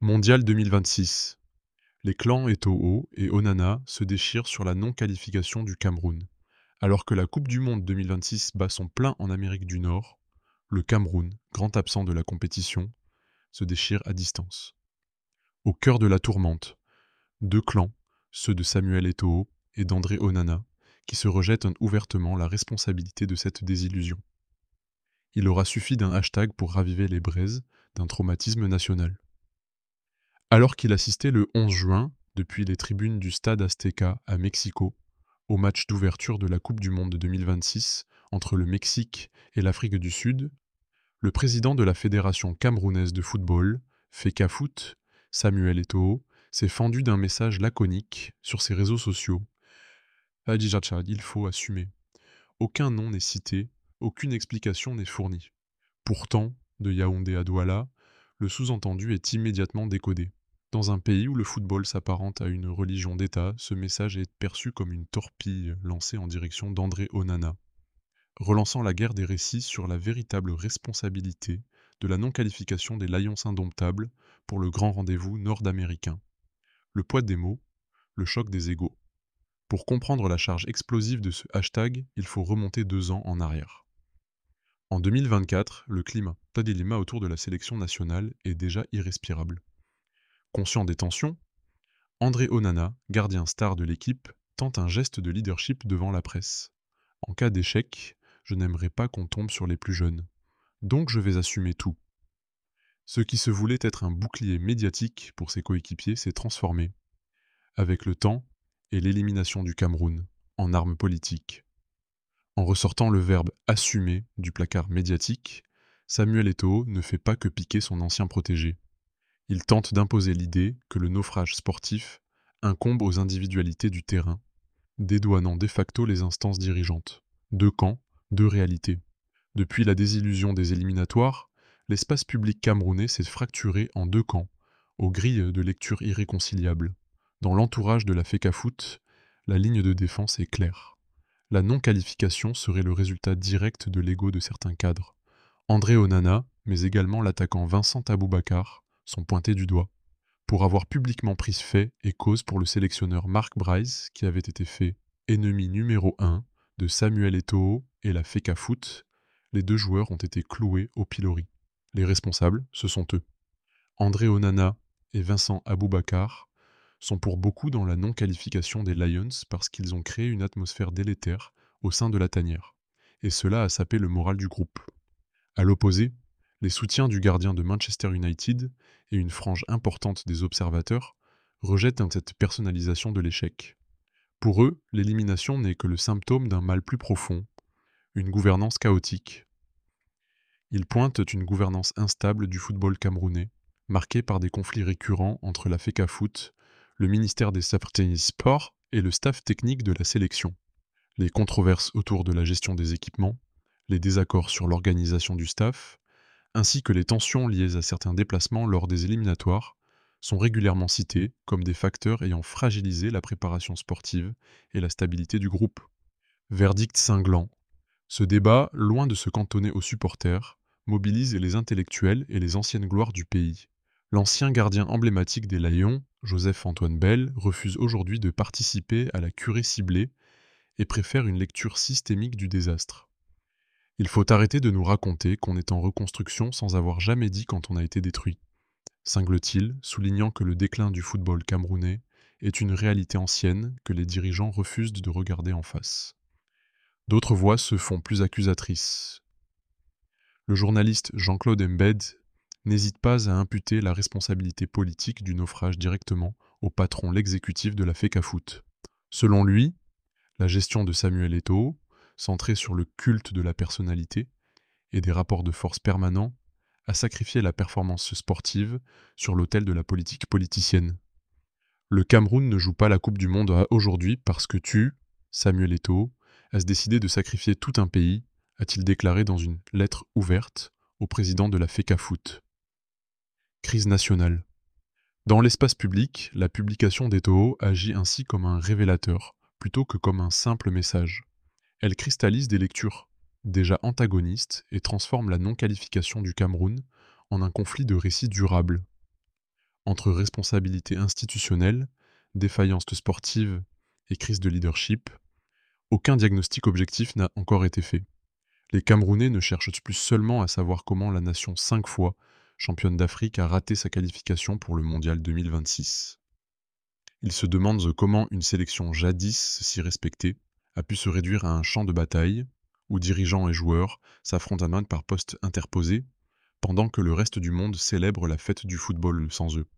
Mondial 2026. Les clans Eto'o et Onana se déchirent sur la non-qualification du Cameroun. Alors que la Coupe du Monde 2026 bat son plein en Amérique du Nord, le Cameroun, grand absent de la compétition, se déchire à distance. Au cœur de la tourmente, deux clans, ceux de Samuel Eto'o et d'André Onana, qui se rejettent ouvertement la responsabilité de cette désillusion. Il aura suffi d'un hashtag pour raviver les braises d'un traumatisme national. Alors qu'il assistait le 11 juin, depuis les tribunes du Stade Azteca à Mexico, au match d'ouverture de la Coupe du Monde 2026 entre le Mexique et l'Afrique du Sud, le président de la Fédération camerounaise de football, FECAFOOT, Samuel Eto'o, s'est fendu d'un message laconique sur ses réseaux sociaux. Adjidjad, il faut assumer. Aucun nom n'est cité, aucune explication n'est fournie. Pourtant, de Yaoundé à Douala, le sous-entendu est immédiatement décodé. Dans un pays où le football s'apparente à une religion d'État, ce message est perçu comme une torpille lancée en direction d'André Onana, relançant la guerre des récits sur la véritable responsabilité de la non-qualification des Lions indomptables pour le grand rendez-vous nord-américain. Le poids des mots, le choc des égos. Pour comprendre la charge explosive de ce hashtag, il faut remonter 2 ans en arrière. En 2024, le climat autour de la sélection nationale est déjà irrespirable. Conscient des tensions, André Onana, gardien star de l'équipe, tente un geste de leadership devant la presse. En cas d'échec, je n'aimerais pas qu'on tombe sur les plus jeunes. Donc je vais assumer tout. Ce qui se voulait être un bouclier médiatique pour ses coéquipiers s'est transformé, avec le temps et l'élimination du Cameroun, en arme politique. En ressortant le verbe « assumer » du placard médiatique, Samuel Eto'o ne fait pas que piquer son ancien protégé. Il tente d'imposer l'idée que le naufrage sportif incombe aux individualités du terrain, dédouanant de facto les instances dirigeantes. Deux camps, deux réalités. Depuis la désillusion des éliminatoires, l'espace public camerounais s'est fracturé en deux camps, aux grilles de lecture irréconciliables. Dans l'entourage de la FECAFOOT, la ligne de défense est claire. La non-qualification serait le résultat direct de l'ego de certains cadres. André Onana, mais également l'attaquant Vincent Aboubakar, sont pointés du doigt, pour avoir publiquement pris fait et cause pour le sélectionneur Mark Bryce, qui avait été fait ennemi numéro 1 de Samuel Eto'o et la FECAFOOT. Les deux joueurs ont été cloués au pilori. Les responsables, ce sont eux. André Onana et Vincent Aboubakar sont pour beaucoup dans la non-qualification des Lions parce qu'ils ont créé une atmosphère délétère au sein de la tanière. Et cela a sapé le moral du groupe. À l'opposé, les soutiens du gardien de Manchester United et une frange importante des observateurs rejettent cette personnalisation de l'échec. Pour eux, l'élimination n'est que le symptôme d'un mal plus profond, une gouvernance chaotique. Ils pointent une gouvernance instable du football camerounais, marquée par des conflits récurrents entre la FECAFOOT, le ministère des Sports et le staff technique de la sélection. Les controverses autour de la gestion des équipements, les désaccords sur l'organisation du staff, ainsi que les tensions liées à certains déplacements lors des éliminatoires, sont régulièrement cités comme des facteurs ayant fragilisé la préparation sportive et la stabilité du groupe. Verdict cinglant. Ce débat, loin de se cantonner aux supporters, mobilise les intellectuels et les anciennes gloires du pays. L'ancien gardien emblématique des Lions, Joseph-Antoine Bell, refuse aujourd'hui de participer à la curée ciblée et préfère une lecture systémique du désastre. Il faut arrêter de nous raconter qu'on est en reconstruction sans avoir jamais dit quand on a été détruit, cingle-t-il, soulignant que le déclin du football camerounais est une réalité ancienne que les dirigeants refusent de regarder en face. D'autres voix se font plus accusatrices. Le journaliste Jean-Claude Mbed n'hésite pas à imputer la responsabilité politique du naufrage directement au patron l'exécutif de la FECAFOOT. Selon lui, la gestion de Samuel Eto'o, centrée sur le culte de la personnalité et des rapports de force permanents, a sacrifié la performance sportive sur l'autel de la politique politicienne. Le Cameroun ne joue pas la Coupe du Monde aujourd'hui parce que tu, Samuel Eto'o, as décidé de sacrifier tout un pays, a-t-il déclaré dans une lettre ouverte au président de la FECAFOOT. Crise nationale. Dans l'espace public, la publication d'Eto'o agit ainsi comme un révélateur, plutôt que comme un simple message. Elle cristallise des lectures déjà antagonistes et transforme la non-qualification du Cameroun en un conflit de récits durables. Entre responsabilité institutionnelle, défaillance sportive et crise de leadership, aucun diagnostic objectif n'a encore été fait. Les Camerounais ne cherchent plus seulement à savoir comment la nation 5 fois championne d'Afrique a raté sa qualification pour le mondial 2026. Ils se demandent comment une sélection jadis si respectée a pu se réduire à un champ de bataille où dirigeants et joueurs s'affrontent à main par poste interposé pendant que le reste du monde célèbre la fête du football sans eux.